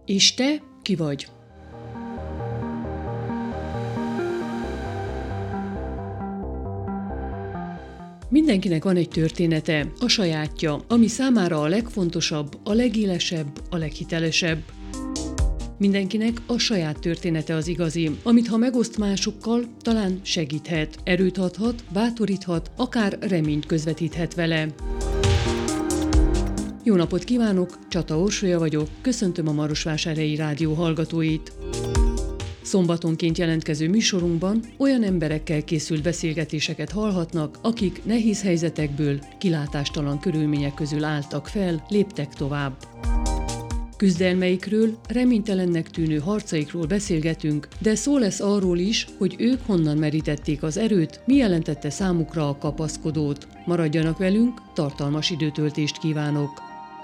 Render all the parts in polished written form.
És te ki vagy? Mindenkinek van egy története, a sajátja, ami számára a legfontosabb, a legélesebb, a leghitelesebb. Mindenkinek a saját története az igazi, amit ha megoszt másokkal, talán segíthet, erőt adhat, bátoríthat, akár reményt közvetíthet vele. Jó napot kívánok, Csata Orsolya vagyok, köszöntöm a Marosvásárhelyi Rádió hallgatóit. Szombatonként jelentkező műsorunkban olyan emberekkel készült beszélgetéseket hallhatnak, akik nehéz helyzetekből, kilátástalan körülmények közül álltak fel, léptek tovább. Küzdelmeikről, reménytelennek tűnő harcaikról beszélgetünk, de szó lesz arról is, hogy ők honnan merítették az erőt, mi jelentette számukra a kapaszkodót. Maradjanak velünk, tartalmas időtöltést kívánok!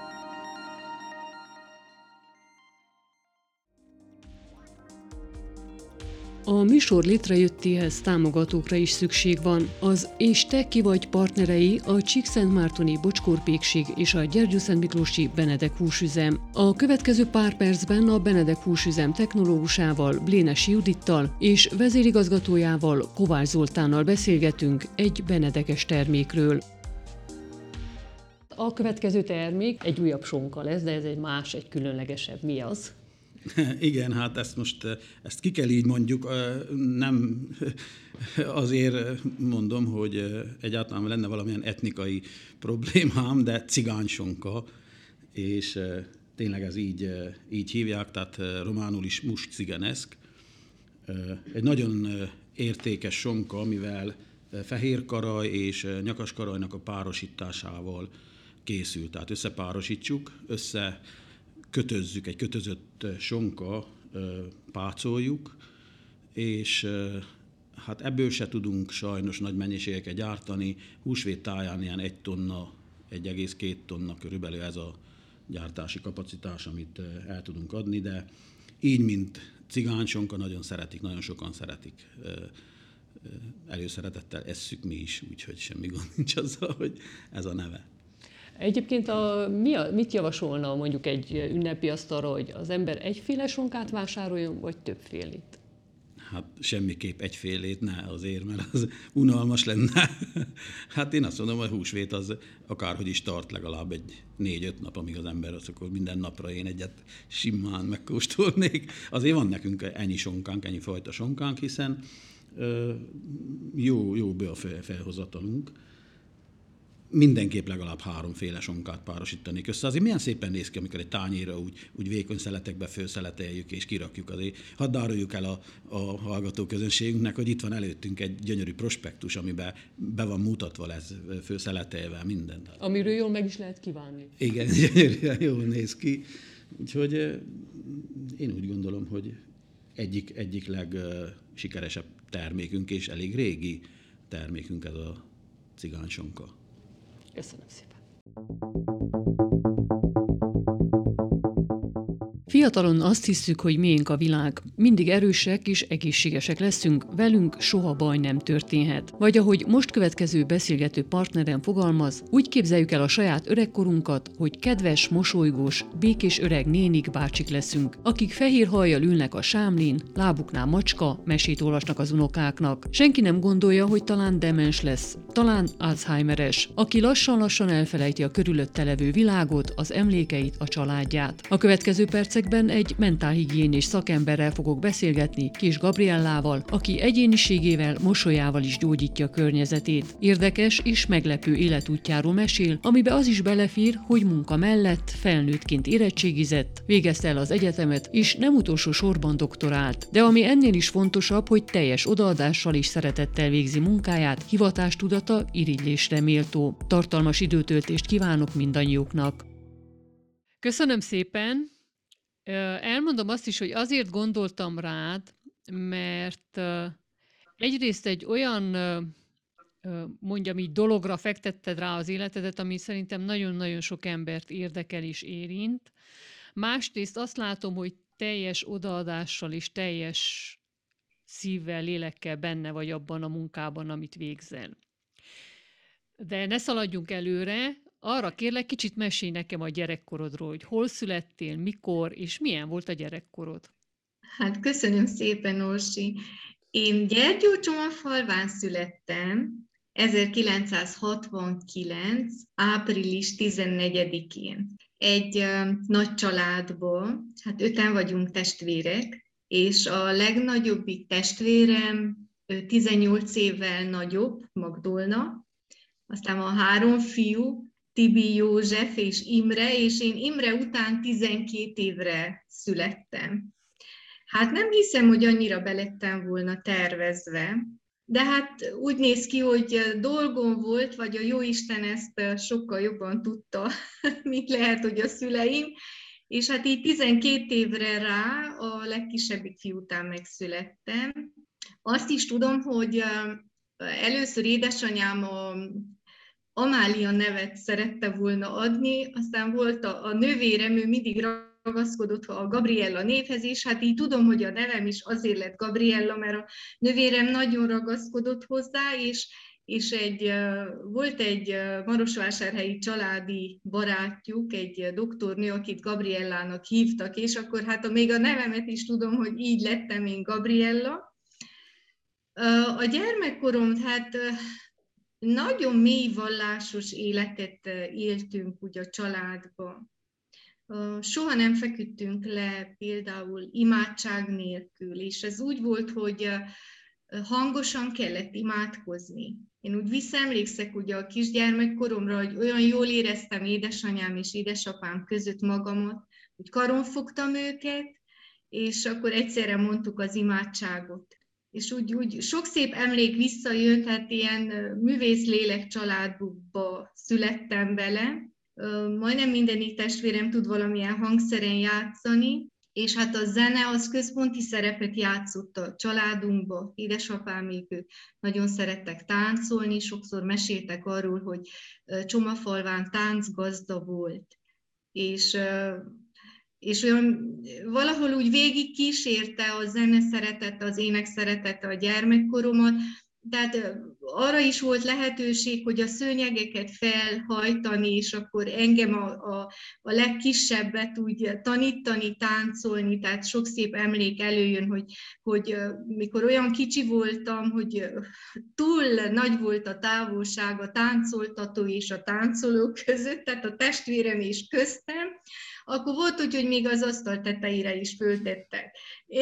A műsor létrejöttéhez támogatókra is szükség van. Az És te ki vagy partnerei a Csíkszentmártoni Bocskor-pékség és a Gyergyószentmiklósi Benedek húsüzem. A következő pár percben a Benedek húsüzem technológusával, Blénesi Judittal és vezérigazgatójával, Kovács Zoltánnal beszélgetünk egy benedekes termékről. A következő termék egy újabb sonka lesz, de ez egy más, egy különlegesebb. Mi az? Igen, hát ezt ki kell így mondjuk, nem azért mondom, hogy egyáltalán lenne valamilyen etnikai problémám, de cigánysonka, és tényleg ez így hívják, tehát románul is mus ciganeszk. Egy nagyon értékes sonka, amivel fehér karaj és nyakas karajnak a párosításával készül. Tehát összepárosítjuk, kötözzük, egy kötözött sonka, pácoljuk, és hát ebből se tudunk sajnos nagy mennyiségeket gyártani. Húsvét táján ilyen 1 tonna, 1,2 tonna körülbelül ez a gyártási kapacitás, amit el tudunk adni, de így, mint cigánysonka, nagyon szeretik, nagyon sokan szeretik. Előszeretettel esszük mi is, úgyhogy semmi gond nincs azzal, hogy ez a neve. Egyébként mit javasolna mondjuk egy ünnepi asztalra, hogy az ember egyféle sonkát vásároljon, vagy többfélét? Hát semmiképp egyfélét ne azért, mert az unalmas lenne. Hát én azt mondom, hogy húsvét az akárhogy is tart legalább egy 4-5 nap, amíg az ember az, akkor minden napra én egyet simán megkóstolnék. Azért van nekünk ennyi sonkánk, ennyi fajta sonkánk, hiszen jó be a felhozatalunk. Mindenképp legalább 3 féle sonkát párosítanék össze. Azért milyen szépen néz ki, amikor egy tányérra úgy vékony szeletekbe fölszeleteljük és kirakjuk. Azért hadd áruljuk el a hallgatóközönségünknek, hogy itt van előttünk egy gyönyörű prospektus, amiben be van mutatva lesz fölszeletelve minden. Amiről jól meg is lehet kívánni. Igen, gyönyörűen jól néz ki. Úgyhogy én úgy gondolom, hogy egyik legsikeresebb termékünk, és elég régi termékünk ez a cigánysonka. Köszönöm szépen. Fiatalon azt hisszük, hogy miénk a világ. Mindig erősek és egészségesek leszünk, velünk soha baj nem történhet. Vagy ahogy most következő beszélgető partnerem fogalmaz, úgy képzeljük el a saját öregkorunkat, hogy kedves, mosolygós, békés öreg nénik, bácsik leszünk, akik fehér hajjal ülnek a sámlin, lábuknál macska, mesét olvasnak az unokáknak. Senki nem gondolja, hogy talán demens lesz, talán Alzheimeres, aki lassan-lassan elfelejti a körülötte levő világot, az emlékeit, a családját. A következő percekben egy mentálhigiénés szakemberrel fogok beszélgetni, Kis Gabriellával, aki egyéniségével, mosolyával is gyógyítja a környezetét. Érdekes és meglepő életútjáról mesél, amibe az is belefér, hogy munka mellett felnőttként érettségizett, végezte el az egyetemet, és nem utolsó sorban doktorált. De ami ennél is fontosabb, hogy teljes odaadással és szeretettel végzi munkáját, hivatástudata irigylésre méltó. Tartalmas időtöltést kívánok mindannyiuknak. Köszönöm szépen! Elmondom azt is, hogy azért gondoltam rád, mert egyrészt egy olyan, mondjam így, dologra fektetted rá az életedet, ami szerintem nagyon-nagyon sok embert érdekel és érint. Másrészt azt látom, hogy teljes odaadással és teljes szívvel, lélekkel benne vagy abban a munkában, amit végzel. De ne szaladjunk előre, Arra kérlek, kicsit mesélj nekem a gyerekkorodról, hogy hol születtél, mikor, és milyen volt a gyerekkorod. Hát köszönöm szépen, Orsi. Én Gyergyócsomagfalván születtem 1969. április 14-én. Egy nagy családból, hát 5-en vagyunk testvérek, és a legnagyobbik testvérem 18 évvel nagyobb, Magdolna, aztán a 3 fiú, Tibi, József és Imre, és én Imre után 12 évre születtem. Hát nem hiszem, hogy annyira belettem volna tervezve, de hát úgy néz ki, hogy dolgom volt, vagy a Jóisten ezt sokkal jobban tudta, mint lehet, hogy a szüleim, és hát így 12 évre rá a legkisebbik fiú után megszülettem. Azt is tudom, hogy először édesanyám Amália nevet szerette volna adni, aztán volt a nővérem, ő mindig ragaszkodott a Gabriella névhez, és hát így tudom, hogy a nevem is azért lett Gabriella, mert a nővérem nagyon ragaszkodott hozzá, és volt egy marosvásárhelyi családi barátjuk, egy doktornő, akit Gabriellának hívtak, és akkor hát még a nevemet is tudom, hogy így lettem én Gabriella. A gyermekkorom, hát nagyon mély vallásos életet éltünk úgy a családba. Soha nem feküdtünk le például imádság nélkül, és ez úgy volt, hogy hangosan kellett imádkozni. Én úgy visszaemlékszek ugye a kisgyermekkoromra, hogy olyan jól éreztem édesanyám és édesapám között magamat, hogy karon fogtam őket, és akkor egyszerre mondtuk az imádságot. És úgy sok szép emlék visszajön, tehát ilyen művészlélek családba születtem bele. Majdnem minden testvérem tud valamilyen hangszeren játszani, és hát a zene az központi szerepet játszott a családunkba. Édesapámék ők nagyon szerettek táncolni, sokszor meséltek arról, hogy Csomafalván táncgazda volt. És olyan valahol úgy végig kísérte a zene szeretete, az ének szeretete a gyermekkoromat, tehát arra is volt lehetőség, hogy a szőnyegeket felhajtani, és akkor engem a legkisebbet úgy tanítani, táncolni, tehát sok szép emlék előjön, hogy mikor olyan kicsi voltam, hogy túl nagy volt a távolság a táncoltató és a táncoló között, tehát a testvérem és köztem, akkor volt úgy, hogy még az asztal tetejére is föltettek.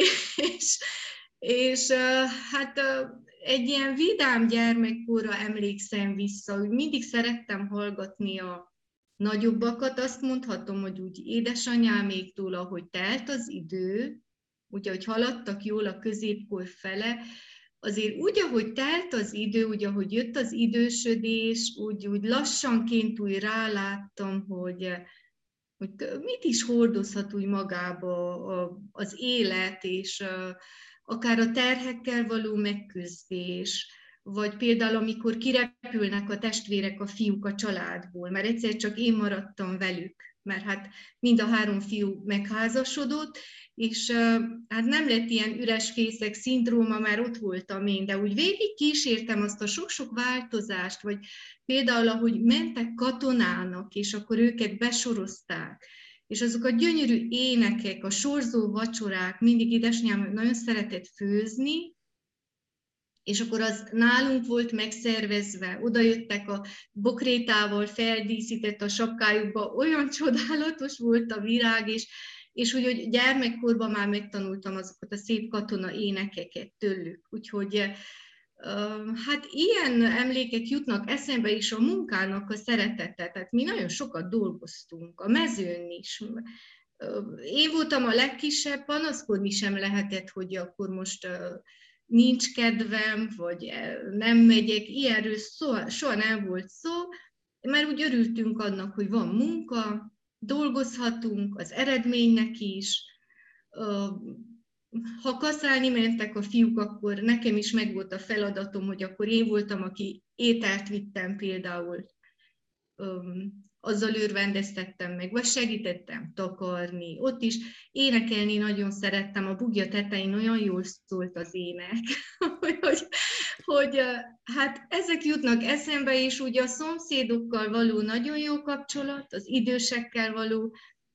És hát egy ilyen vidám gyermekkorra emlékszem vissza, hogy mindig szerettem hallgatni a nagyobbakat, azt mondhatom, hogy úgy édesanyáméktól, ahogy telt az idő, úgy, ahogy haladtak jól a középkor fele, azért úgy, ahogy telt az idő, úgy, ahogy jött az idősödés, úgy lassanként úgy ráláttam, hogy mit is hordozhat úgy magába az élet, és akár a terhekkel való megküzdés, vagy például amikor kirepülnek a testvérek, a fiúk a családból, mert egyszer csak én maradtam velük, mert hát mind a 3 fiú megházasodott, és hát nem lett ilyen üres fészek szindróma, már ott voltam én, de úgy végig kísértem azt a sok-sok változást, vagy például, ahogy mentek katonának, és akkor őket besorozták, és azok a gyönyörű énekek, a sorzó vacsorák, mindig édesanyám nagyon szeretett főzni, és akkor az nálunk volt megszervezve, oda jöttek a bokrétával feldíszített a sapkájukba, olyan csodálatos volt a virág, és hogy gyermekkorban már megtanultam azokat a szép katona énekeket tőlük. Úgyhogy hát ilyen emlékek jutnak eszembe is, a munkának a szeretete. Tehát mi nagyon sokat dolgoztunk, a mezőn is. Én voltam a legkisebb, panaszkodni sem lehetett, hogy akkor most nincs kedvem, vagy nem megyek, ilyenről soha nem volt szó, mert úgy örültünk annak, hogy van munka, dolgozhatunk, az eredménynek is. Ha kaszálni mentek a fiúk, akkor nekem is megvolt a feladatom, hogy akkor én voltam, aki ételt vittem például azzal örvendeztettem meg, vagy segítettem takarni. Ott is énekelni nagyon szerettem, a bugja tetején olyan jól szólt az ének, hogy hát ezek jutnak eszembe, és ugye a szomszédokkal való nagyon jó kapcsolat, az idősekkel való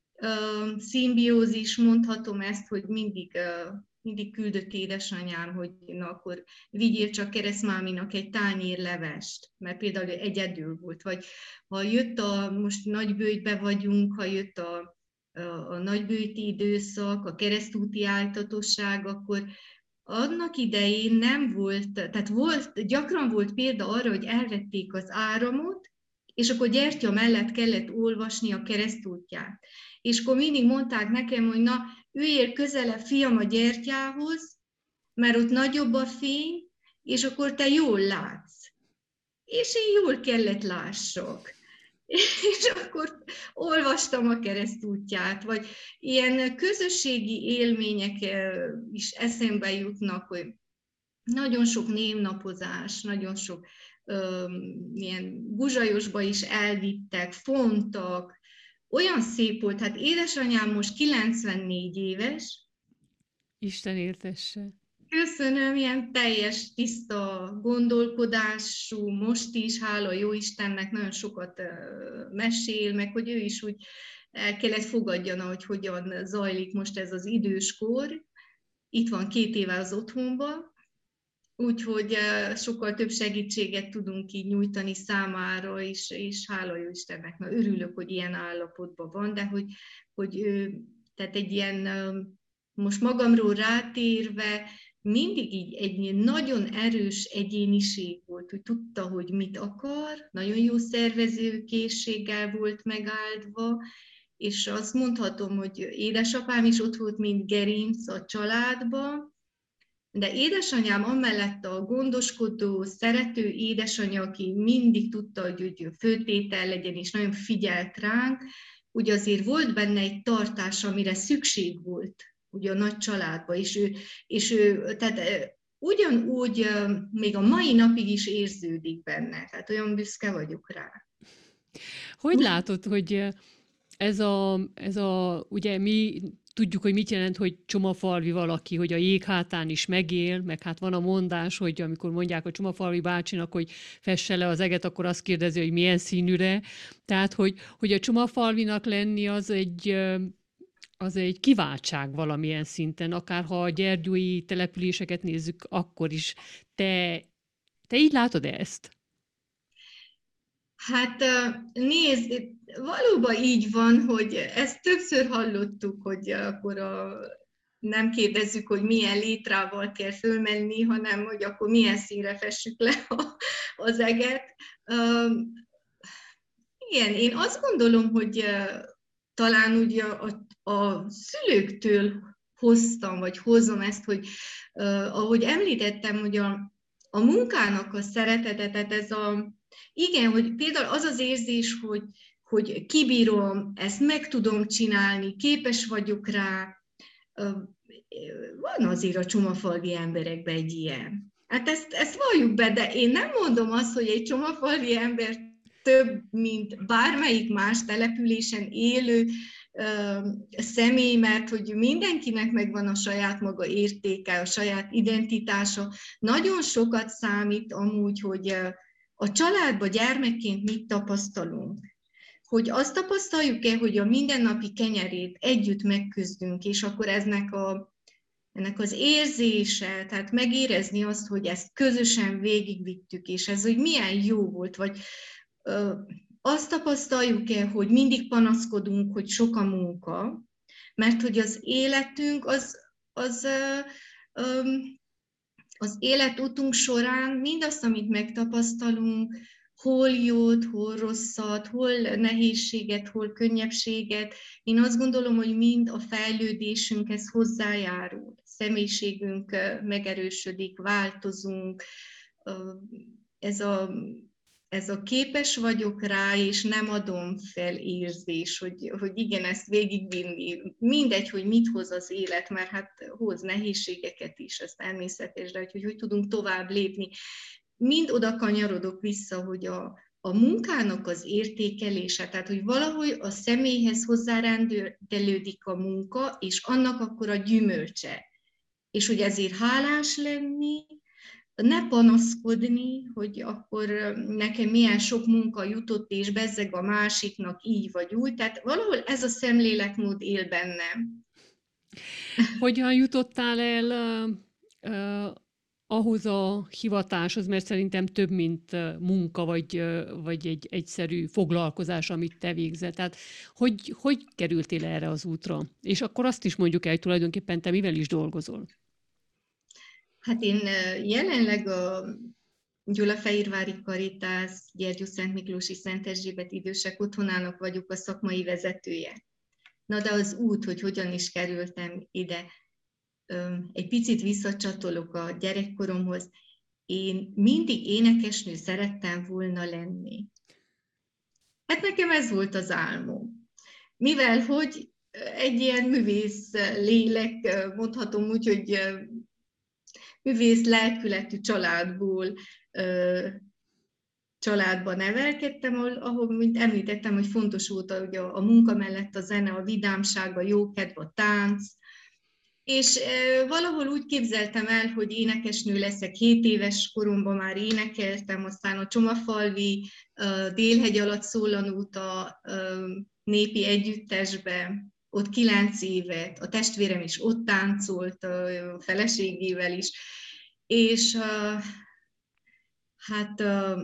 szimbiózis, mondhatom ezt, hogy mindig küldött édesanyám, hogy na akkor vigyél csak keresztmáminak egy tányér levest, mert például egyedül volt, vagy ha jött most Nagybőjtbe vagyunk, ha jött a nagybőjti időszak, a keresztúti áltatosság, akkor annak idején nem volt, tehát gyakran volt példa arra, hogy elvették az áramot, és akkor gyertya mellett kellett olvasni a keresztútját. És akkor mindig mondták nekem, hogy na, üljél közelebb, fiam, a gyertyához, mert ott nagyobb a fény, és akkor te jól látsz. És én jól kellett lássak. És akkor olvastam a keresztútját, vagy ilyen közösségi élmények is eszembe jutnak, hogy nagyon sok névnapozás, nagyon sok ilyen Guzsajosba is elvittek, fontak, olyan szép volt, hát édesanyám most 94 éves. Isten éltesse. Köszönöm, ilyen teljes, tiszta gondolkodású, most is, hála jó Istennek, nagyon sokat mesél, meg hogy ő is úgy el kellett fogadjana, hogy hogyan zajlik most ez az időskor. Itt van 2 éve az otthonban, úgyhogy sokkal több segítséget tudunk így nyújtani számára, és hála jó Istennek, na örülök, hogy ilyen állapotban van, de hogy tehát egy ilyen, most magamról rátérve, mindig így egy nagyon erős egyéniség volt, hogy tudta, hogy mit akar, nagyon jó szervezőkészséggel volt megáldva, és azt mondhatom, hogy édesapám is ott volt, mint gerinc a családban, de édesanyám amellett a gondoskodó, szerető édesanyja, aki mindig tudta, hogy főtétel legyen, és nagyon figyelt ránk, ugye azért volt benne egy tartás, amire szükség volt ugye a nagy családban, és ő tehát ugyanúgy még a mai napig is érződik benne, tehát olyan büszke vagyok rá. Hogy látod, hogy ez a ugye mi tudjuk, hogy mit jelent, hogy csomafalvi valaki, hogy a jég hátán is megél, meg hát van a mondás, hogy amikor mondják a csomafalvi bácsinak, hogy fesse le az eget, akkor azt kérdezi, hogy milyen színűre. Tehát, hogy a csomafalvinak lenni az egy kiváltság valamilyen szinten, akár ha a gyergyói településeket nézzük, akkor is. Te így látod ezt? Hát nézd, valóban így van, hogy ezt többször hallottuk, hogy akkor nem kérdezzük, hogy milyen létrával kell fölmenni, hanem hogy akkor milyen színre fessük le az eget. Igen, én azt gondolom, hogy talán ugye a szülőktől hoztam, vagy hozom ezt, hogy ahogy említettem, hogy a munkának a szeretetet, igen, hogy például az az érzés, hogy kibírom, ezt meg tudom csinálni, képes vagyok rá, van azért a csomafalvi emberekben egy ilyen. Hát ezt valljuk be, de én nem mondom azt, hogy egy csomafalvi ember több, mint bármelyik más településen élő személy, mert hogy mindenkinek megvan a saját maga értéke, a saját identitása. Nagyon sokat számít amúgy, hogy a családban gyermekként mit tapasztalunk. Hogy azt tapasztaljuk-e, hogy a mindennapi kenyerét együtt megküzdünk, és akkor ennek az érzése, tehát megérezni azt, hogy ezt közösen végigvittük, és ez hogy milyen jó volt, vagy azt tapasztaljuk-e, hogy mindig panaszkodunk, hogy sok a munka, mert hogy az életünk az életutunk során mindazt, amit megtapasztalunk, hol jót, hol rosszat, hol nehézséget, hol könnyebbséget, én azt gondolom, hogy mind a fejlődésünkhez hozzájárul. Személyiségünk megerősödik, változunk, ez a képes vagyok rá, és nem adom fel érzés, hogy igen, ezt végigvinni. Mindegy, hogy mit hoz az élet, mert hát hoz nehézségeket is, ez természetes, de hogy tudunk tovább lépni. Mind oda kanyarodok vissza, hogy a a munkának az értékelése, tehát hogy valahogy a személyhez hozzárendelődik a munka, és annak akkor a gyümölcse. És hogy ezért hálás lenni, ne panaszkodni, hogy akkor nekem milyen sok munka jutott, és bezzeg a másiknak így vagy úgy. Tehát valahol ez a szemléletmód él bennem. Hogyan jutottál el ahhoz a hivatáshoz, mert szerintem több, mint munka, vagy egy egyszerű foglalkozás, amit te végzel. Tehát hogy kerültél erre az útra? És akkor azt is mondjuk el, hogy tulajdonképpen te mivel is dolgozol? Hát én jelenleg a Gyulafehérvári Karitász, Gyergyószent Miklósi Szent Erzsébet idősek otthonának vagyok a szakmai vezetője. Na de az út, hogy hogyan is kerültem ide, egy picit visszacsatolok a gyerekkoromhoz. Én mindig énekesnő szerettem volna lenni. Hát nekem ez volt az álmom. Mivel, hogy egy ilyen művész lélek, mondhatom úgy, hogy művész lelkületű családban nevelkedtem, ahol, mint említettem, hogy fontos volt, hogy a munka mellett a zene, a vidámság, a jókedv, a tánc, és valahol úgy képzeltem el, hogy énekesnő leszek, 7 éves koromban már énekeltem, aztán a Csomafalvi Délhegy alatt szólanóta népi együttesbe, ott 9 évet, a testvérem is ott táncolt, a feleségével is, és hát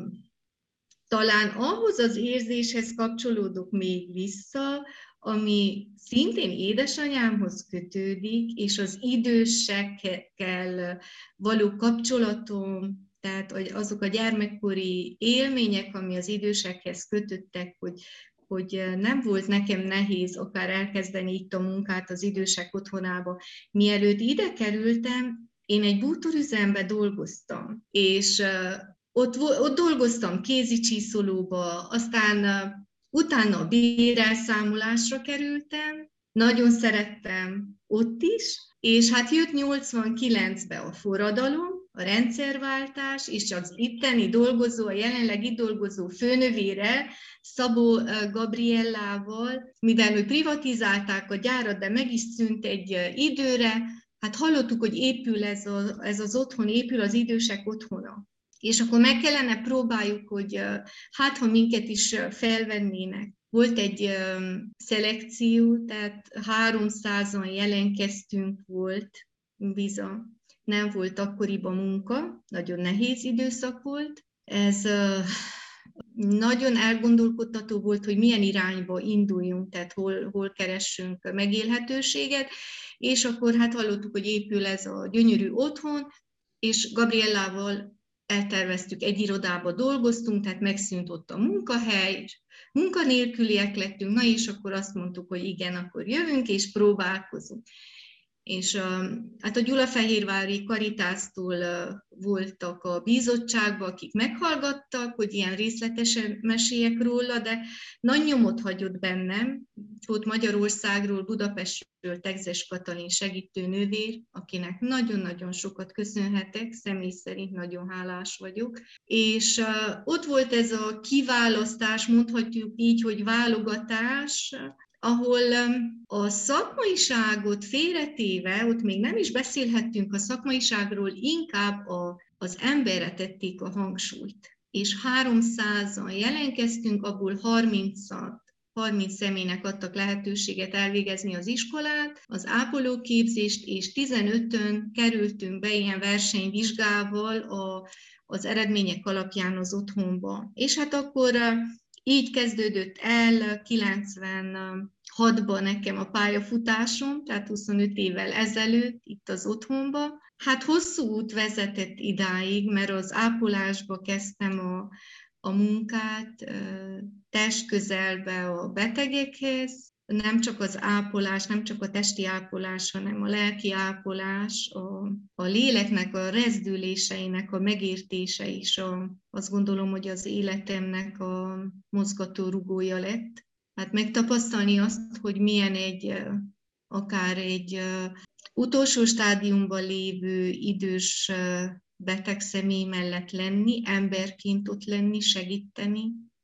talán ahhoz az érzéshez kapcsolódok még vissza, ami szintén édesanyámhoz kötődik, és az idősekkel való kapcsolatom, tehát azok a gyermekkori élmények, ami az idősekhez kötöttek, hogy nem volt nekem nehéz akár elkezdeni itt a munkát az idősek otthonába. Mielőtt ide kerültem, én egy bútorüzemben dolgoztam, és ott dolgoztam kézicsiszolóba, aztán utána a bérelszámolásra kerültem, nagyon szerettem ott is, és hát jött 89-ben a forradalom, a rendszerváltás, és az itteni dolgozó, a jelenleg itt dolgozó főnövére, Szabó Gabriellával, mivel hogy privatizálták a gyárat, de meg is szűnt egy időre, hát hallottuk, hogy épül ez az otthon, épül az idősek otthona. És akkor meg kellene próbáljuk, hogy hát ha minket is felvennének. Volt egy szelekció, tehát 300-an jelentkeztünk volt, nem volt akkoriban munka, nagyon nehéz időszak volt. Ez nagyon elgondolkodtató volt, hogy milyen irányba induljunk, tehát hol keressünk megélhetőséget, és akkor hát hallottuk, hogy épül ez a gyönyörű otthon, és Gabriellával elterveztük, egy irodába dolgoztunk, tehát megszűnt ott a munkahely, és munkanélküliek lettünk, na és akkor azt mondtuk, hogy igen, akkor jövünk és próbálkozunk. És hát a Gyulafehérvári Karitásztól voltak a bizottságban, akik meghallgattak, hogy ilyen részletesen meséljek róla, de nagy nyomot hagyott bennem. Volt Magyarországról, Budapestről Tegzes Katalin segítőnővér, akinek nagyon-nagyon sokat köszönhetek, személy szerint nagyon hálás vagyok. És ott volt ez a kiválasztás, mondhatjuk így, hogy válogatás, ahol a szakmaiságot félretéve, ott még nem is beszélhettünk a szakmaiságról, inkább az emberre tették a hangsúlyt. És 300-an jelentkeztünk, abból 30 személynek adtak lehetőséget elvégezni az iskolát, az ápolóképzést, és 15-ön kerültünk be ilyen versenyvizsgával az eredmények alapján az otthonba. És hát akkor így kezdődött el 96-ban nekem a pályafutásom, tehát 25 évvel ezelőtt itt az otthonba. Hát hosszú út vezetett idáig, mert az ápolásba kezdtem a munkát, testközelbe a betegekhez, nem csak az ápolás, nem csak a testi ápolás, hanem a lelki ápolás, a léleknek a rezdüléseinek a megértése is, azt gondolom, hogy az életemnek a mozgató rugója lett. Hát megtapasztalni azt, hogy milyen akár egy utolsó stádiumban lévő idős beteg személy mellett lenni, emberként ott lenni, segíteni,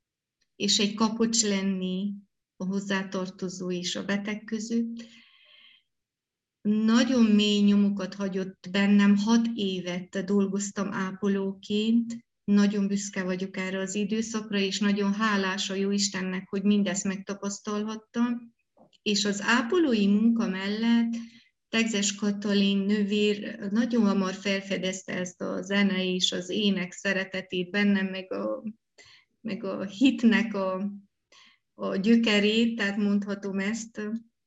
és egy kapocs lenni a hozzátartozó és a beteg között. Nagyon mély nyomokat hagyott bennem, 6 évet dolgoztam ápolóként, nagyon büszke vagyok erre az időszakra, és nagyon hálás a Jóistennek, hogy mindezt megtapasztalhattam. És az ápolói munka mellett Tegzes Katalin nővér nagyon hamar felfedezte ezt a zene és az ének szeretetét bennem, meg a hitnek a gyökerét, tehát mondhatom ezt.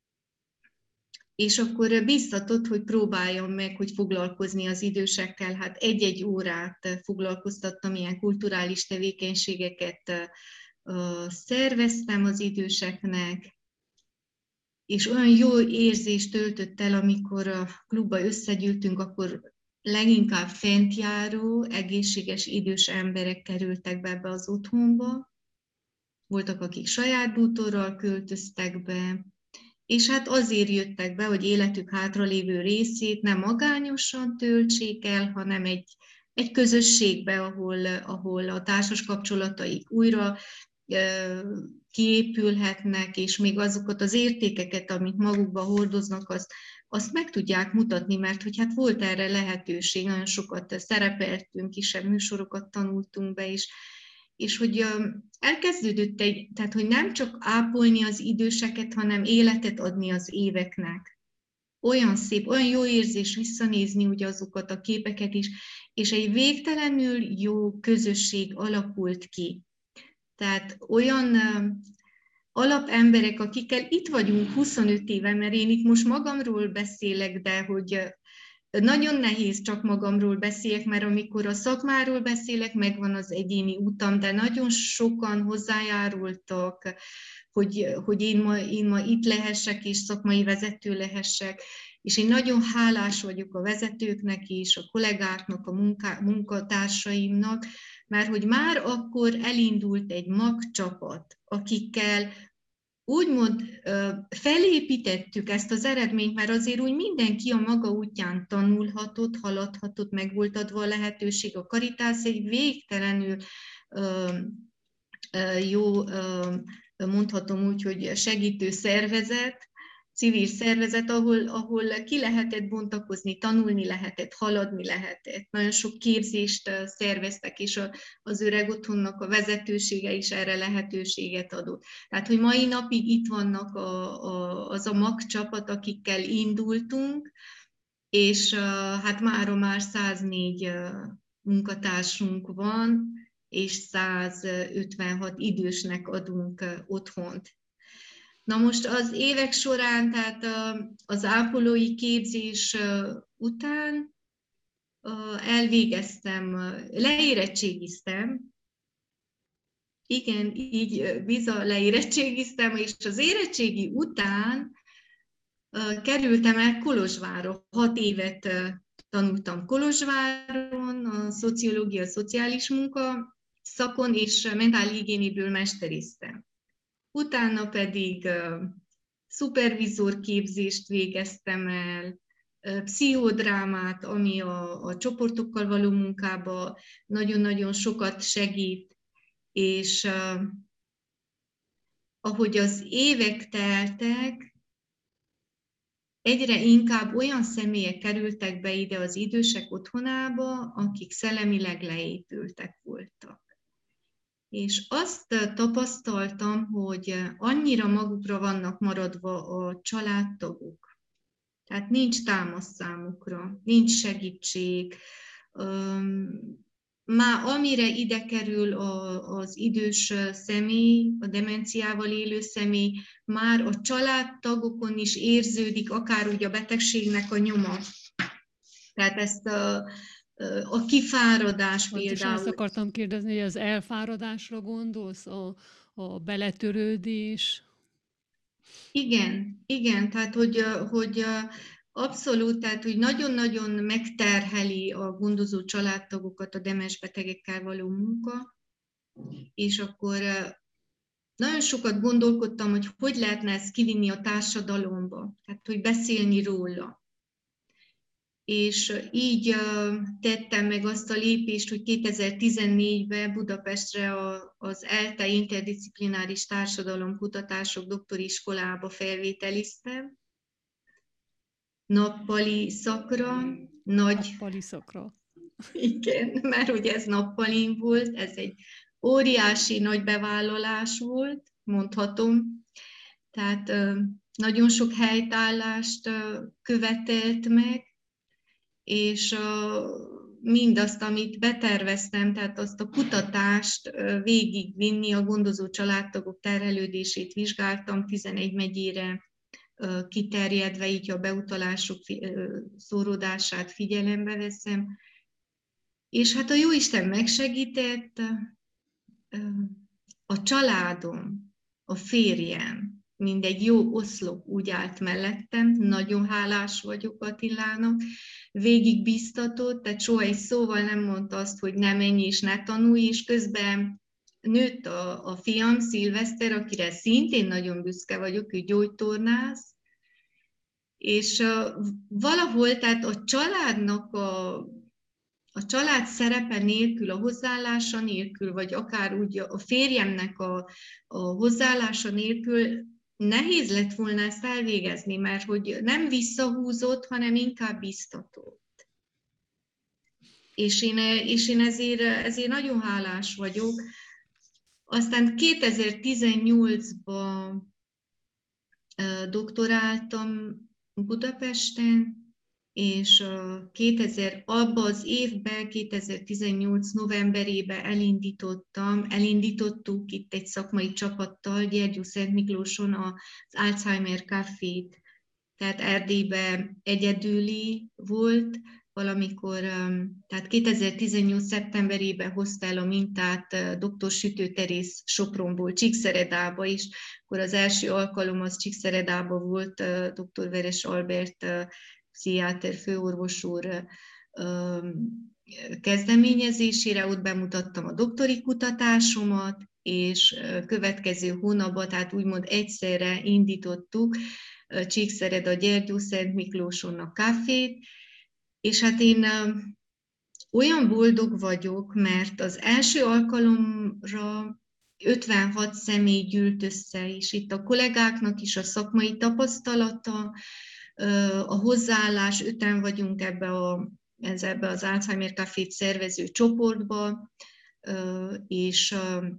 És akkor biztatott, hogy próbáljam meg, hogy foglalkozni az idősekkel. Hát 1-1 órát foglalkoztattam, ilyen kulturális tevékenységeket szerveztem az időseknek, és olyan jó érzést töltött el, amikor a klubba összegyűltünk, akkor leginkább fentjáró, egészséges idős emberek kerültek be ebbe az otthonba. Voltak, akik saját bútorral költöztek be, és hát azért jöttek be, hogy életük hátralévő részét nem magányosan töltsék el, hanem egy közösségbe, ahol a társas kapcsolataik újra kiépülhetnek, és még azokat az értékeket, amit magukba hordoznak, azt meg tudják mutatni, mert hogy hát volt erre lehetőség, nagyon sokat szerepeltünk, kisebb műsorokat tanultunk be, és hogy elkezdődött tehát hogy nem csak ápolni az időseket, hanem életet adni az éveknek. Olyan szép, olyan jó érzés visszanézni ugye azokat a képeket is, és egy végtelenül jó közösség alakult ki. Tehát olyan alapemberek, akikkel itt vagyunk 25 éve, mert én itt most magamról beszélek, de hogy nagyon nehéz csak magamról beszéljek, mert amikor a szakmáról beszélek, megvan az egyéni utam, de nagyon sokan hozzájárultak, hogy én ma itt lehessek, és szakmai vezető lehessek. És én nagyon hálás vagyok a vezetőknek is, a kollégáknak, a munkatársaimnak, mert hogy már akkor elindult egy magcsapat, akikkel úgymond felépítettük ezt az eredményt, mert azért úgy mindenki a maga útján tanulhatott, haladhatott, meg volt adva a lehetőség. A Caritas egy végtelenül jó, mondhatom úgy, hogy segítő szervezet, civil szervezet, ahol ki lehetett bontakozni, tanulni lehetett, haladni lehetett. Nagyon sok képzést szerveztek, és az öreg otthonnak a vezetősége is erre lehetőséget adott. Tehát, hogy mai napig itt vannak az a magcsapat, akikkel indultunk, és hát mára már 104 munkatársunk van, és 156 idősnek adunk otthont. Na most az évek során, tehát az ápolói képzés után elvégeztem, leérettségiztem, igen, így leérettségiztem, és az érettségi után kerültem el Kolozsvárra. 6 évet tanultam Kolozsváron, a szociológia, szociális munka szakon, és mentálhigiénéből mesteriztem. Utána pedig szupervizorképzést végeztem el, pszichodrámát, ami a csoportokkal való munkába nagyon-nagyon sokat segít, és ahogy az évek teltek, egyre inkább olyan személyek kerültek be ide az idősek otthonába, akik szellemileg leépültek voltak. És azt tapasztaltam, hogy annyira magukra vannak maradva a családtagok. Tehát nincs támasz számukra, nincs segítség. Már amire ide kerül az idős személy, a demenciával élő személy, már a családtagokon is érződik akár úgy a betegségnek a nyoma. Tehát ezt a kifáradás például. Ezt akartam kérdezni, hogy az elfáradásra gondolsz, a beletörődés? Igen, tehát hogy abszolút, tehát hogy nagyon-nagyon megterheli a gondozó családtagokat a demens betegekkel való munka, és akkor nagyon sokat gondolkodtam, hogy lehetne ezt kivinni a társadalomba, tehát hogy beszélni róla. és így tettem meg azt a lépést, hogy 2014-ben Budapestre az ELTE Interdisziplináris Társadalomkutatások doktori iskolába felvételiztem, nappali szakra, Nappali szakra. Igen, mert ugye ez nappalin volt, ez egy óriási nagy bevállalás volt, mondhatom. Tehát nagyon sok helytállást követelt meg, és mindazt, amit beterveztem, tehát azt a kutatást végigvinni, a gondozó családtagok terhelődését vizsgáltam 11 megyére kiterjedve, így a beutalások szóródását figyelembe veszem. És hát a Jóisten megsegített, a családom, a férjem, mindegy jó oszlop úgy állt mellettem, nagyon hálás vagyok Attilának, végig biztatott, tehát soha egy szóval nem mondta azt, hogy ne menj és ne tanulj, és közben nőtt a fiam, Szilveszter, akire szintén nagyon büszke vagyok, ő gyógytornász, és valahol, tehát a családnak a család szerepe nélkül, a hozzáállása nélkül, vagy akár úgy a férjemnek a hozzáállása nélkül nehéz lett volna ezt elvégezni, mert hogy nem visszahúzott, hanem inkább biztatott. És én ezért nagyon hálás vagyok. Aztán 2018-ban doktoráltam Budapesten, és abban az évben, 2018 novemberében elindítottuk itt egy szakmai csapattal Gyergyószent Miklóson az Alzheimer Cafét. Tehát Erdélyben egyedüli volt, valamikor, tehát 2018 szeptemberében hozta el a mintát dr. Sütő Teréz Sopronból, Csíkszeredába is. Akkor az első alkalom az Csíkszeredába volt dr. Veres Albert pszichiáter főorvos úr kezdeményezésére, ott bemutattam a doktori kutatásomat, és következő hónapban, tehát úgymond egyszerre indítottuk Csíkszereda Gyergyószent Miklóson a káfét, és hát én olyan boldog vagyok, mert az első alkalomra 56 személy gyűlt össze, és itt a kollégáknak is a szakmai tapasztalata, a hozzáállás, 5-en vagyunk ebbe az Alzheimer Cafét szervező csoportba, és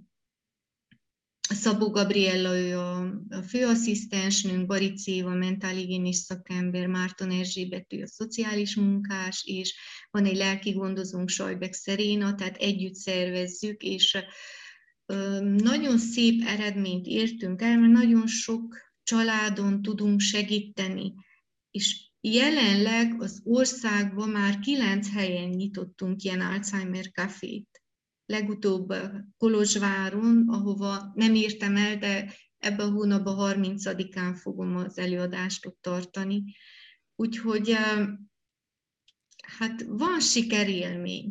Szabó Gabriella, ő a főasszisztensnőnk, Baric Éva, mentálhigiénis szakember, Márton Erzsébet, ő a szociális munkás, és van egy lelki gondozónk, Sajbek Szeréna, tehát együtt szervezzük, és nagyon szép eredményt értünk el, mert nagyon sok családon tudunk segíteni, és jelenleg az országban már 9 helyen nyitottunk ilyen Alzheimer Cafét. Legutóbb Kolozsváron, ahova nem értem el, de ebben a hónapban 30-án fogom az előadást ott tartani. Úgyhogy hát van sikerélmény.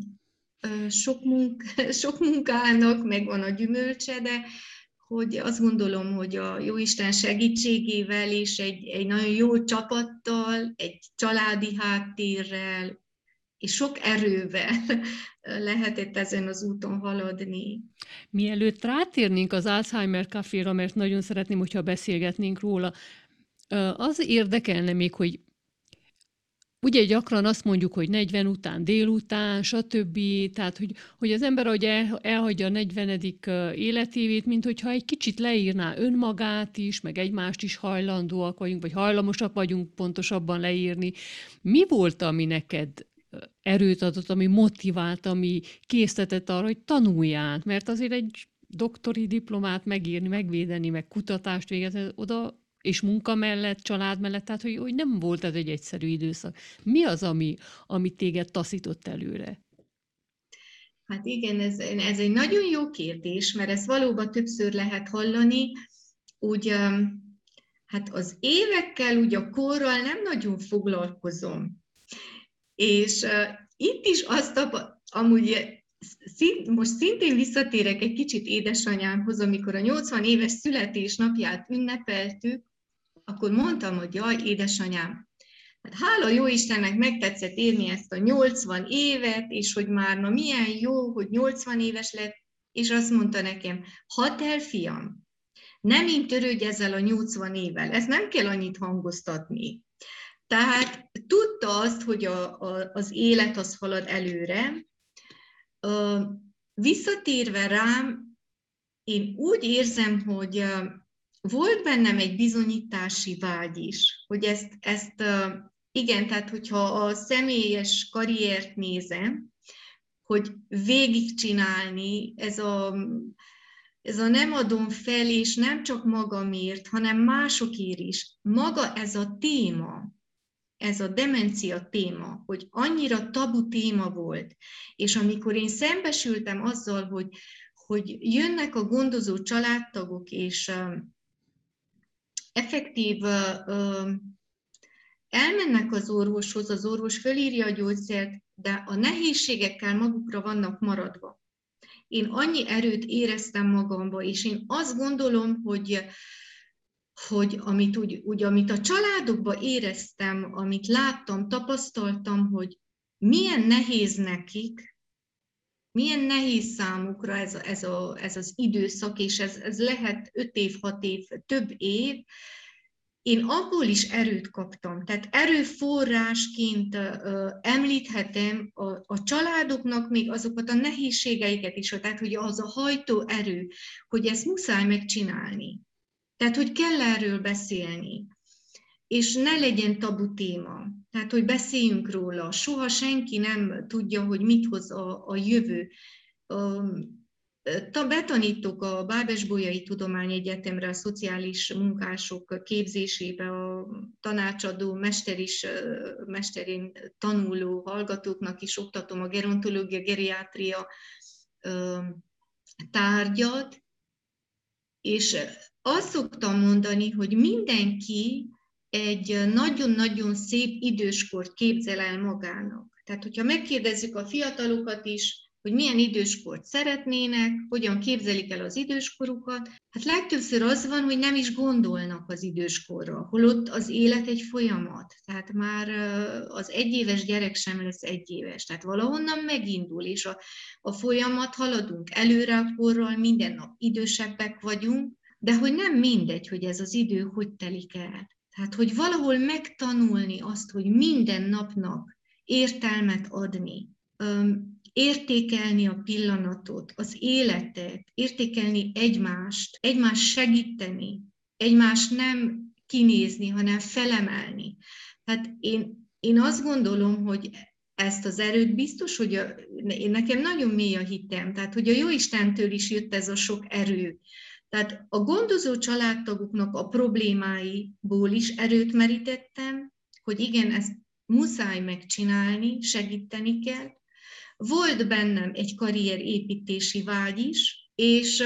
Sok munkának megvan a gyümölcse, de hogy azt gondolom, hogy a Jóisten segítségével és egy nagyon jó csapattal, egy családi háttérrel és sok erővel lehetett ezen az úton haladni. Mielőtt rátérnénk az Alzheimer Caféra, mert nagyon szeretném, hogyha beszélgetnénk róla, az érdekelne még, hogy ugye gyakran azt mondjuk, hogy 40 után, délután, stb. Tehát, hogy az ember, ahogy elhagyja a 40. életévét, mint hogyha egy kicsit leírná önmagát is, meg egymást is hajlandóak vagyunk, vagy hajlamosak vagyunk pontosabban leírni. Mi volt, ami neked erőt adott, ami motivált, ami késztetett arra, hogy tanuljál? Mert azért egy doktori diplomát megírni, megvédeni, meg kutatást végezni, oda és munka mellett, család mellett, tehát hogy nem volt ez egy egyszerű időszak. Mi az, ami téged taszított előre? Hát igen, ez egy nagyon jó kérdés, mert ezt valóban többször lehet hallani. Úgy, hát az évekkel, úgy a korral nem nagyon foglalkozom. És itt is amúgy most szintén visszatérek egy kicsit édesanyámhoz, amikor a 80 éves születésnapját ünnepeltük, akkor mondtam, hogy jaj, édesanyám, Hát hála jó Istennek megtetszett érni ezt a 80 évet, és hogy már na milyen jó, hogy 80 éves lett, és azt mondta nekem, hadd el, fiam, nem én törődj ezzel a 80 évvel, ezt nem kell annyit hangoztatni. Tehát tudta azt, hogy az élet az halad előre. Visszatérve rám, én úgy érzem, hogy volt bennem egy bizonyítási vágy is, hogy ezt igen, tehát hogyha a személyes karriert nézem, hogy végigcsinálni, ez a nem adom fel, és nem csak magamért, hanem másokért is. Maga ez a téma, ez a demencia téma, hogy annyira tabu téma volt, és amikor én szembesültem azzal, hogy jönnek a gondozó családtagok, és effektív elmennek az orvoshoz, az orvos fölírja a gyógyszert, de a nehézségekkel magukra vannak maradva. Én annyi erőt éreztem magamba, és én azt gondolom, hogy amit a családokban éreztem, amit láttam, tapasztaltam, hogy milyen nehéz nekik, milyen nehéz számukra ez az időszak, és ez lehet 5 év, 6 év, több év, én abból is erőt kaptam. Tehát erőforrásként említhetem a családoknak még azokat a nehézségeiket is, tehát hogy az a hajtó erő, hogy ezt muszáj megcsinálni. Tehát, hogy kell erről beszélni, és ne legyen tabu téma. Tehát, hogy beszéljünk róla. Soha senki nem tudja, hogy mit hoz a jövő. Betanítok a Bábes-Bolyai Tudományegyetemre a szociális munkások képzésébe, a tanácsadó, mesterén tanuló hallgatóknak is oktatom a gerontológia, geriátria tárgyat, és azt szoktam mondani, hogy mindenki egy nagyon-nagyon szép időskort képzel el magának. Tehát, hogyha megkérdezzük a fiatalokat is, hogy milyen időskort szeretnének, hogyan képzelik el az időskorukat, hát legtöbbször az van, hogy nem is gondolnak az időskorra, holott az élet egy folyamat. Tehát már az 1 éves gyerek sem lesz 1 éves. Tehát valahonnan megindul, és a folyamat haladunk előre a korral, minden nap idősebbek vagyunk, de hogy nem mindegy, hogy ez az idő hogy telik el. Tehát, hogy valahol megtanulni azt, hogy minden napnak értelmet adni, értékelni a pillanatot, az életet, értékelni egymást segíteni, egymást nem kinézni, hanem felemelni. Tehát én azt gondolom, hogy ezt az erőt biztos, hogy nekem nagyon mély a hitem, tehát hogy a Jóistentől is jött ez a sok erő. Tehát a gondozó családtagoknak a problémáiból is erőt merítettem, hogy igen, ezt muszáj megcsinálni, segíteni kell. Volt bennem egy karrierépítési vágy is, és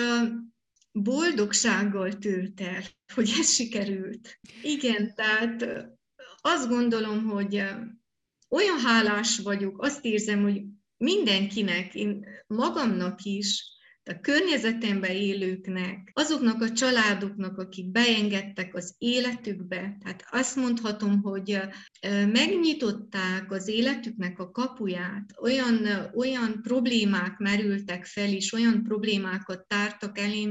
boldogsággal tölt el, hogy ez sikerült. Igen, tehát azt gondolom, hogy olyan hálás vagyok, azt érzem, hogy mindenkinek, én magamnak is, a környezetemben élőknek, azoknak a családoknak, akik beengedtek az életükbe, tehát azt mondhatom, hogy megnyitották az életüknek a kapuját, olyan problémák merültek fel, és olyan problémákat tártak elém,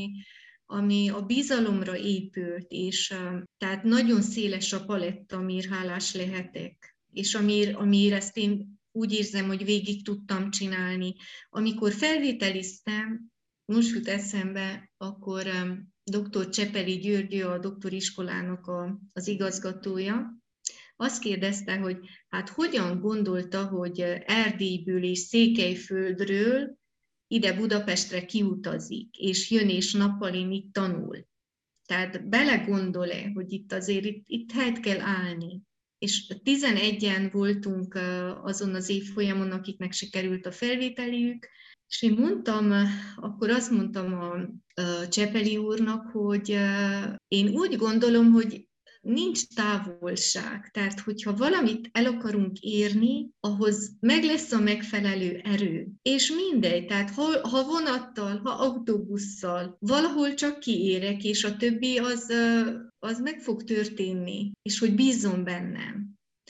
ami a bizalomra épült, és tehát nagyon széles a paletta, amire hálás lehetek, és amire ezt én úgy érzem, hogy végig tudtam csinálni. Amikor felvételiztem, most jut eszembe, akkor dr. Csepeli György, a doktoriskolának az igazgatója, azt kérdezte, hogy hát hogyan gondolta, hogy Erdélyből és Székelyföldről ide Budapestre kiutazik, és jön és nappalin itt tanul. Tehát belegondol-e, hogy itt azért itt helyt kell állni. És 11-en voltunk azon az évfolyamon, akiknek sikerült a felvételiük, és én akkor azt mondtam a Csepeli úrnak, hogy én úgy gondolom, hogy nincs távolság. Tehát, hogyha valamit el akarunk érni, ahhoz meg lesz a megfelelő erő. És mindegy, tehát ha vonattal, ha autóbusszal, valahol csak kiérek, és a többi az meg fog történni, és hogy bízzon bennem.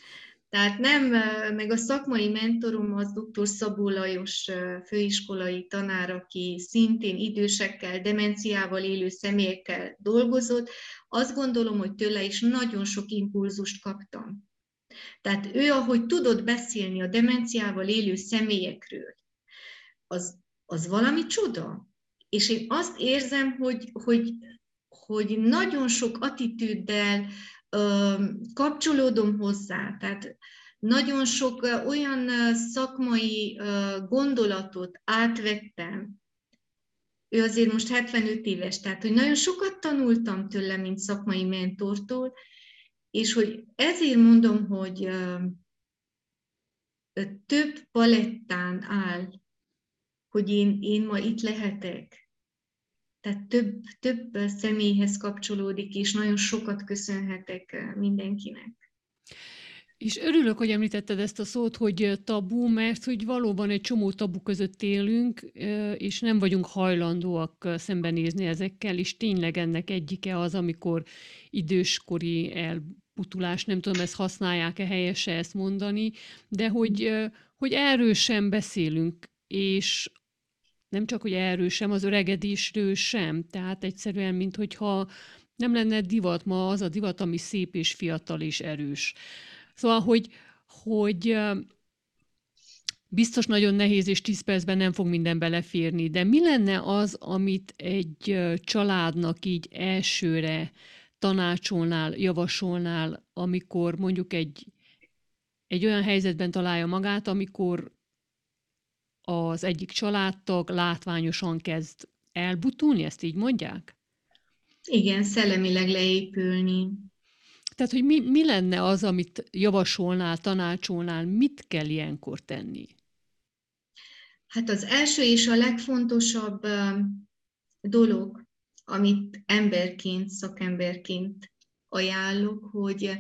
Tehát nem, meg a szakmai mentorom az dr. Szabó Lajos főiskolai tanár, aki szintén idősekkel, demenciával élő személyekkel dolgozott. Azt gondolom, hogy tőle is nagyon sok impulzust kaptam. Tehát ő, ahogy tudott beszélni a demenciával élő személyekről, az valami csoda. És én azt érzem, hogy nagyon sok attitűddel kapcsolódom hozzá. Tehát nagyon sok olyan szakmai gondolatot átvettem. Ő azért most 75 éves, tehát hogy nagyon sokat tanultam tőle, mint szakmai mentortól, és hogy ezért mondom, hogy több palettán áll, hogy én ma itt lehetek. Tehát több személyhez kapcsolódik, és nagyon sokat köszönhetek mindenkinek. És örülök, hogy említetted ezt a szót, hogy tabu, mert hogy valóban egy csomó tabu között élünk, és nem vagyunk hajlandóak szembenézni ezekkel, és tényleg ennek egyike az, amikor időskori elbutulás, nem tudom, ezt használják-e helyese ezt mondani, de hogy erről sem beszélünk, és nem csak, hogy erről sem, az öregedésről sem. Tehát egyszerűen, minthogyha nem lenne divat ma az a divat, ami szép és fiatal és erős. Szóval, hogy biztos nagyon nehéz, és 10 percben nem fog minden beleférni, de mi lenne az, amit egy családnak így elsőre tanácsolnál, javasolnál, amikor mondjuk egy olyan helyzetben találja magát, amikor az egyik családtag látványosan kezd elbutulni, ezt így mondják? Igen, szellemileg leépülni. Tehát, hogy mi lenne az, amit javasolnál, tanácsolnál, mit kell ilyenkor tenni? Hát az első és a legfontosabb dolog, amit emberként, szakemberként ajánlok, hogy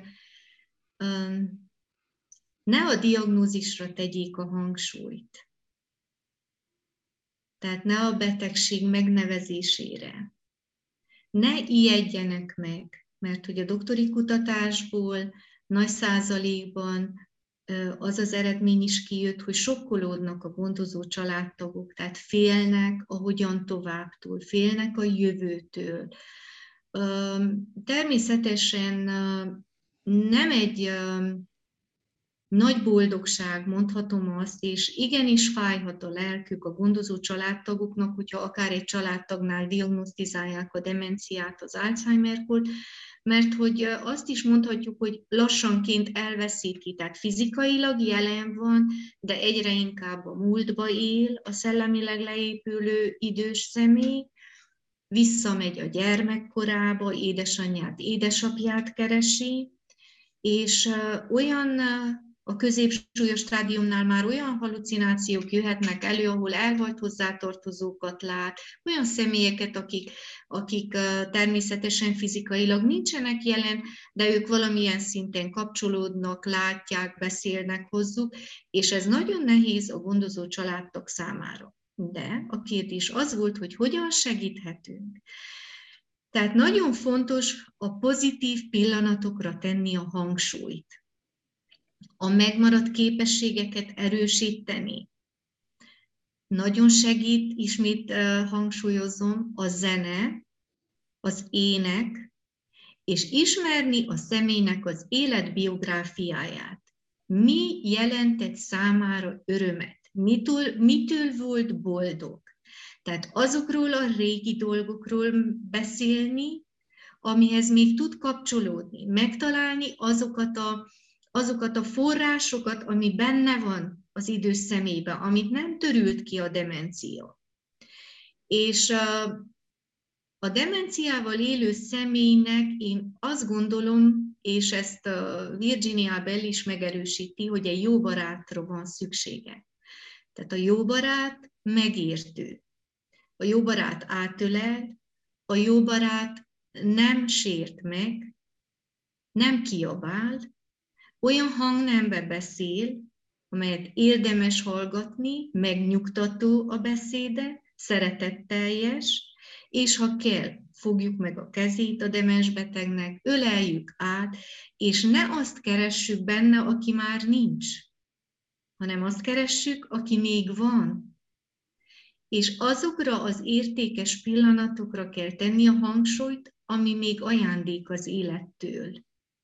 ne a diagnózisra tegyék a hangsúlyt. Tehát ne a betegség megnevezésére. Ne ijedjenek meg, mert hogy a doktori kutatásból nagy százalékban az az eredmény is kijött, hogy sokkolódnak a gondozó családtagok, tehát félnek a hogyan továbbtól, félnek a jövőtől. Természetesen nem egy nagy boldogság, mondhatom azt, és igenis fájhat a lelkük a gondozó családtagoknak, hogyha akár egy családtagnál diagnosztizálják a demenciát, az Alzheimer-kort, mert hogy azt is mondhatjuk, hogy lassanként elveszíti, tehát fizikailag jelen van, de egyre inkább a múltba él a szellemileg leépülő idős személy, visszamegy a gyermekkorába, édesanyját, édesapját keresi, és olyan a középsúlyos stádiumnál már olyan halucinációk jöhetnek elő, ahol elhalt hozzátartozókat lát, olyan személyeket, akik természetesen fizikailag nincsenek jelen, de ők valamilyen szinten kapcsolódnak, látják, beszélnek hozzuk, és ez nagyon nehéz a gondozó családtag számára. De a kérdés az volt, hogy hogyan segíthetünk. Tehát nagyon fontos a pozitív pillanatokra tenni a hangsúlyt. A megmaradt képességeket erősíteni. Nagyon segít, ismét hangsúlyozom, a zene, az ének, és ismerni a személynek az életbiográfiáját. Mi jelentett számára örömet? Mitől volt boldog? Tehát azokról a régi dolgokról beszélni, amihez még tud kapcsolódni, megtalálni azokat a forrásokat, ami benne van az idős személyben, amit nem törült ki a demencia. És a demenciával élő személynek én azt gondolom, és ezt a Virginia Bell is megerősíti, hogy egy jó barátra van szüksége. Tehát a jó barát megértő. A jó barát átölel, a jó barát nem sért meg, nem kiabál, olyan hangnemben beszél, amelyet érdemes hallgatni, megnyugtató a beszéde, szeretetteljes, és ha kell, fogjuk meg a kezét a demens betegnek, öleljük át, és ne azt keressük benne, aki már nincs, hanem azt keressük, aki még van. És azokra az értékes pillanatokra kell tenni a hangsúlyt, ami még ajándék az élettől.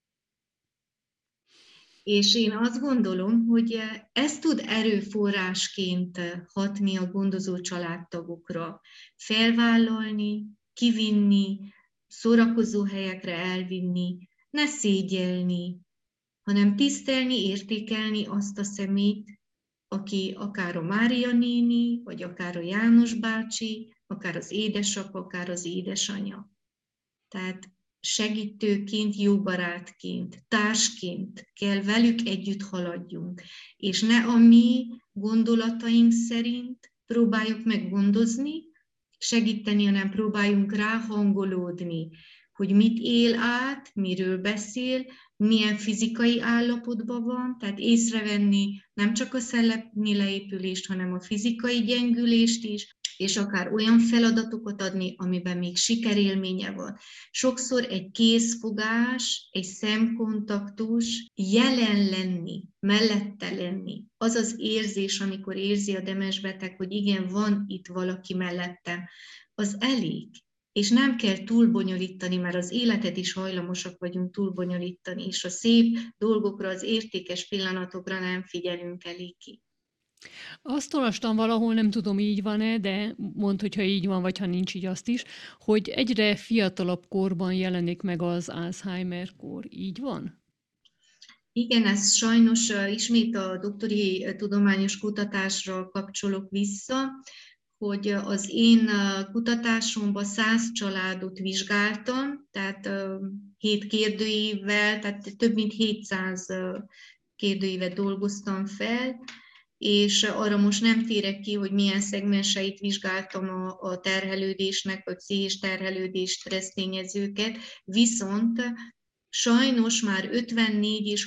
És én azt gondolom, hogy ez tud erőforrásként hatni a gondozó családtagokra, felvállalni, kivinni, szórakozó helyekre elvinni, ne szégyelni, hanem tisztelni, értékelni azt a személyt, aki akár a Mária néni, vagy akár a János bácsi, akár az édesapa, akár az édesanyja. Tehát segítőként, jó barátként, társként kell velük együtt haladjunk, és ne a mi gondolataink szerint próbáljuk meggondozni, segíteni, hanem próbáljunk ráhangolódni, hogy mit él át, miről beszél, milyen fizikai állapotban van, tehát észrevenni nem csak a szellemi leépülést, hanem a fizikai gyengülést is, és akár olyan feladatokat adni, amiben még sikerélménye van. Sokszor egy kézfogás, egy szemkontaktus, jelen lenni, mellette lenni. Az az érzés, amikor érzi a demensbeteg, hogy igen, van itt valaki mellettem, az elég. És nem kell túlbonyolítani, mert az életet is hajlamosak vagyunk túlbonyolítani, és a szép dolgokra, az értékes pillanatokra nem figyelünk eléggé. Azt olvastam valahol, nem tudom, így van-e, de mondd, hogyha így van, vagy ha nincs így azt is, hogy egyre fiatalabb korban jelenik meg az Alzheimer-kór. Így van? Igen, ez sajnos ismét a doktori tudományos kutatásra kapcsolok vissza, hogy az én kutatásomban 100 családot vizsgáltam, tehát 7 kérdőívvel, tehát több mint 700 kérdőívet dolgoztam fel, és arra most nem térek ki, hogy milyen szegmenseit vizsgáltam a terhelődésnek, vagy pszichés terhelődés stressztényezőket, viszont sajnos már 54 és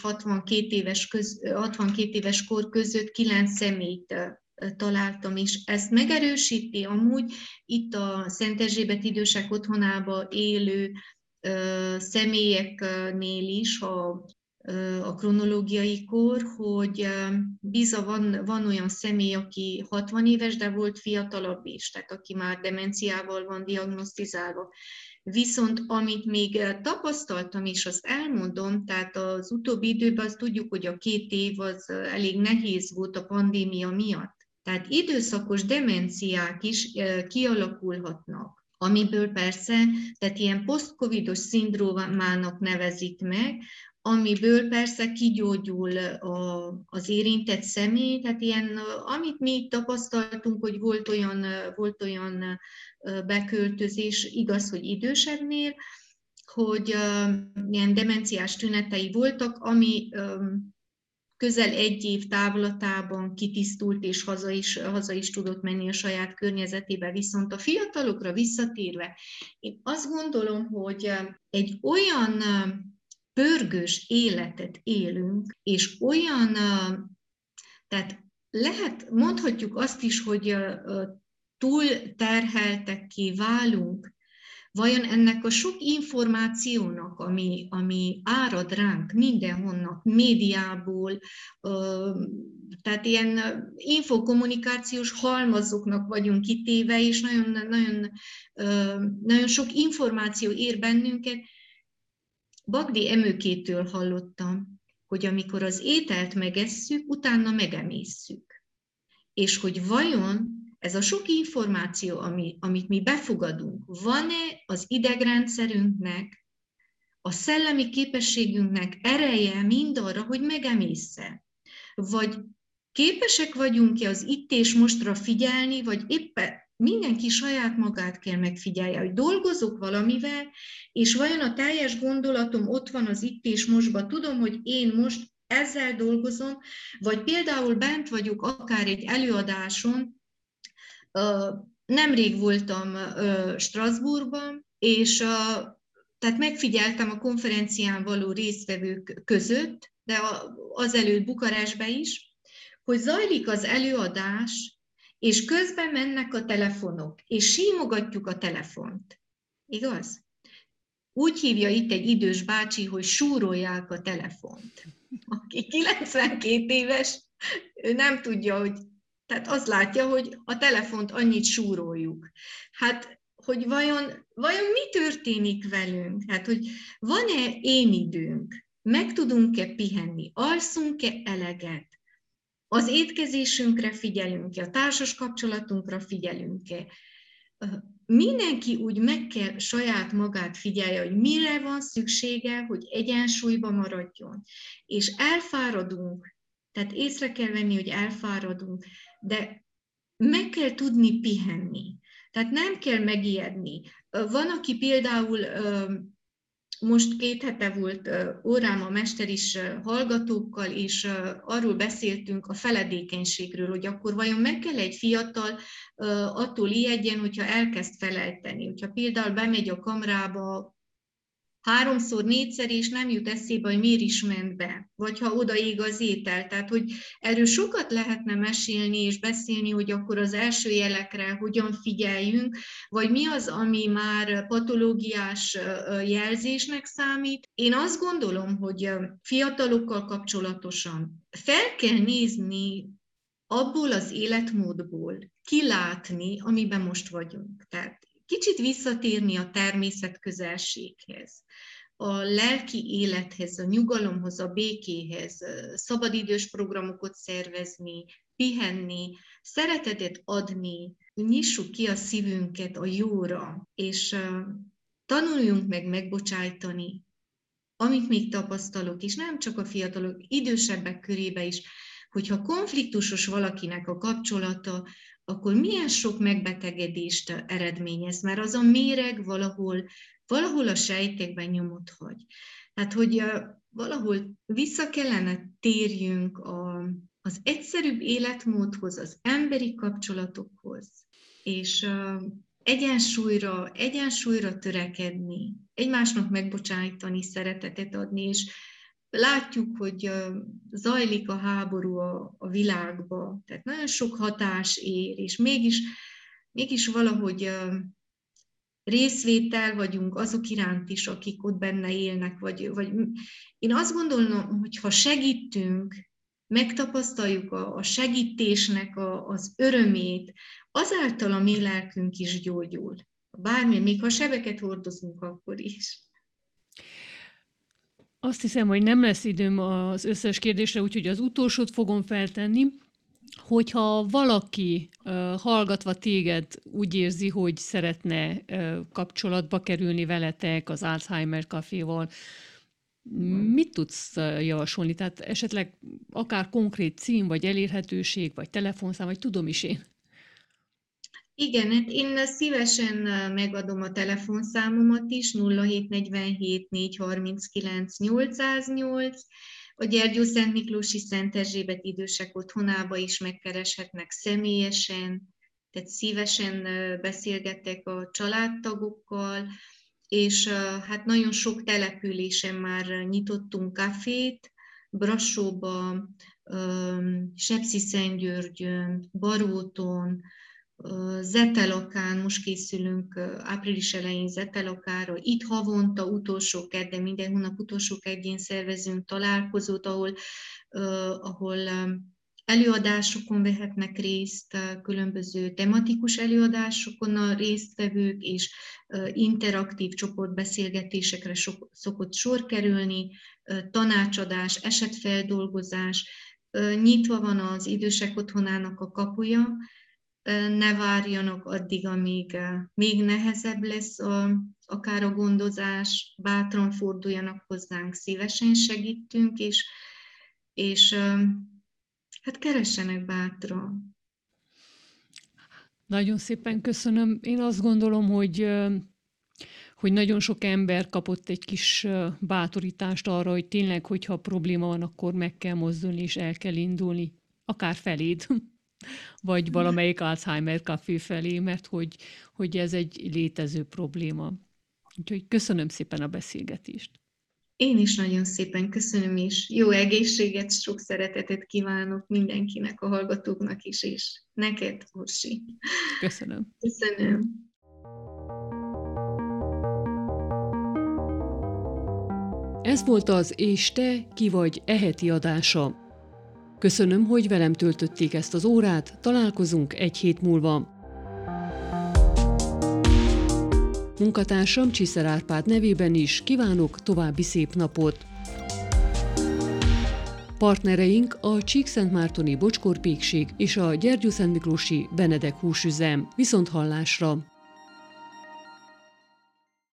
62 éves kor között 9 személyt találtam, és ezt megerősíti amúgy itt a Szent Erzsébet Idősek Otthonába élő személyeknél is a kronológiai kor, hogy van olyan személy, aki 60 éves, de volt fiatalabb is, tehát aki már demenciával van diagnosztizálva. Viszont amit még tapasztaltam, és azt elmondom, tehát az utóbbi időben azt tudjuk, hogy a 2 év az elég nehéz volt a pandémia miatt. Tehát időszakos demenciák is kialakulhatnak, amiből persze, tehát ilyen post-covidos szindrómának nevezik meg, amiből persze kigyógyul az érintett személy, tehát ilyen, amit mi tapasztaltunk, hogy volt olyan beköltözés, igaz, hogy idősebbnél, hogy ilyen demenciás tünetei voltak, ami közel 1 év távlatában kitisztult és haza is tudott menni a saját környezetébe. Viszont a fiatalokra visszatérve, én azt gondolom, hogy egy olyan pörgős életet élünk, és olyan, tehát mondhatjuk azt is, hogy túl terheltekké válunk, vajon ennek a sok információnak, ami árad ránk mindenhonnan, médiából, tehát ilyen infokommunikációs halmazoknak vagyunk kitéve, és nagyon sok információ ér bennünket. Bagdi Emőkétől hallottam, hogy amikor az ételt megesszük, utána megemészszük. És hogy vajon ez a sok információ, amit mi befogadunk, van-e az idegrendszerünknek, a szellemi képességünknek ereje mindarra, hogy megemészze? Vagy képesek vagyunk-e az itt és mostra figyelni, vagy éppen mindenki saját magát kell megfigyelje, hogy dolgozok valamivel, és vajon a teljes gondolatom ott van az itt és mostban, tudom, hogy én most ezzel dolgozom, vagy például bent vagyok akár egy előadáson, nemrég voltam Strasbourgban, és tehát megfigyeltem a konferencián való résztvevők között, de azelőtt Bukarestbe is, hogy zajlik az előadás, és közben mennek a telefonok, és símogatjuk a telefont. Igaz? Úgy hívja itt egy idős bácsi, hogy súrolják a telefont. Aki 92 éves, ő nem tudja, hogy, tehát azt látja, hogy a telefont annyit súroljuk. Hát, hogy vajon mi történik velünk? Hát, hogy van-e én időnk? Meg tudunk-e pihenni? Alszunk-e eleget? Az étkezésünkre figyelünk-e? A társas kapcsolatunkra figyelünk-e? Mindenki úgy meg kell saját magát figyelje, hogy mire van szüksége, hogy egyensúlyba maradjon. És elfáradunk, tehát észre kell venni, hogy elfáradunk, de meg kell tudni pihenni. Tehát nem kell megijedni. Van, aki például most 2 hete volt órám a mester is hallgatókkal, és arról beszéltünk a feledékenységről, hogy akkor vajon meg kell egy fiatal attól ijedjen, hogyha elkezd felejteni. Hogyha például bemegy a kamrába 3-szor, 4-szer, és nem jut eszébe, hogy miért is ment be, vagy ha odaég az étel. Tehát, hogy erről sokat lehetne mesélni és beszélni, hogy akkor az első jelekre hogyan figyeljünk, vagy mi az, ami már patológiás jelzésnek számít. Én azt gondolom, hogy fiatalokkal kapcsolatosan fel kell nézni abból az életmódból, kilátni, amiben most vagyunk. Tehát kicsit visszatérni a természet közelséghez, a lelki élethez, a nyugalomhoz, a békéhez, szabadidős programokat szervezni, pihenni, szeretetet adni, nyissuk ki a szívünket a jóra, és tanuljunk meg megbocsájtani, amit még tapasztalok, és nem csak a fiatalok, idősebbek körébe is, hogyha konfliktusos valakinek a kapcsolata, akkor milyen sok megbetegedést eredményez, mert az a méreg valahol a sejtekben nyomot hagy. Tehát, hogy valahol vissza kellene térjünk az egyszerűbb életmódhoz, az emberi kapcsolatokhoz, és egyensúlyra törekedni, egymásnak megbocsájtani, szeretetet adni, és látjuk, hogy zajlik a háború a világba, tehát nagyon sok hatás ér, és mégis valahogy részvétel vagyunk azok iránt is, akik ott benne élnek, vagy én azt gondolom, hogy ha segítünk, megtapasztaljuk a segítésnek az örömét, azáltal a mi lelkünk is gyógyul. Bármi, még ha sebeket hordozunk, akkor is. Azt hiszem, hogy nem lesz időm az összes kérdésre, úgyhogy az utolsót fogom feltenni. Hogyha valaki hallgatva téged úgy érzi, hogy szeretne kapcsolatba kerülni veletek az Alzheimer Caféval, mit tudsz javasolni? Tehát esetleg akár konkrét cím, vagy elérhetőség, vagy telefonszám, vagy tudom is én. Igen, hát én szívesen megadom a telefonszámomat is, 0747 439 808. A Gyergyószent Miklósi Szent Erzsébet Idősek Otthonába is megkereshetnek személyesen, tehát szívesen beszélgetek a családtagokkal, és hát nagyon sok településen már nyitottunk kafét, Brassóba, Sepsiszentgyörgyön, Baróton, Zetelakán, most készülünk április elején Zetelakára, itt havonta utolsó kedden, minden hónap utolsó kedjén szervezünk találkozót, ahol előadásokon vehetnek részt, különböző tematikus előadásokon a résztvevők, és interaktív csoportbeszélgetésekre szokott sor kerülni, tanácsadás, esetfeldolgozás, nyitva van az Idősek Otthonának a kapuja, ne várjanak addig, amíg még nehezebb lesz akár a gondozás, bátran forduljanak hozzánk, szívesen segítünk, és hát keressenek bátran. Nagyon szépen köszönöm. Én azt gondolom, hogy nagyon sok ember kapott egy kis bátorítást arra, hogy tényleg, hogyha probléma van, akkor meg kell mozdulni és el kell indulni, akár feléd, vagy valamelyik Alzheimer Café felé, mert hogy ez egy létező probléma. Úgyhogy köszönöm szépen a beszélgetést. Én is nagyon szépen köszönöm, és jó egészséget, sok szeretetet kívánok mindenkinek, a hallgatóknak is, és neked, Orsi. Köszönöm. Köszönöm. Ez volt az És te ki vagy heti adása. Köszönöm, hogy velem töltötték ezt az órát, találkozunk egy hét múlva. Munkatársam Csiszer Árpád nevében is kívánok további szép napot. Partnereink a Csíkszentmártoni Bocskor Pékség és a Gyergyószentmiklósi Benedek húsüzem. Viszonthallásra!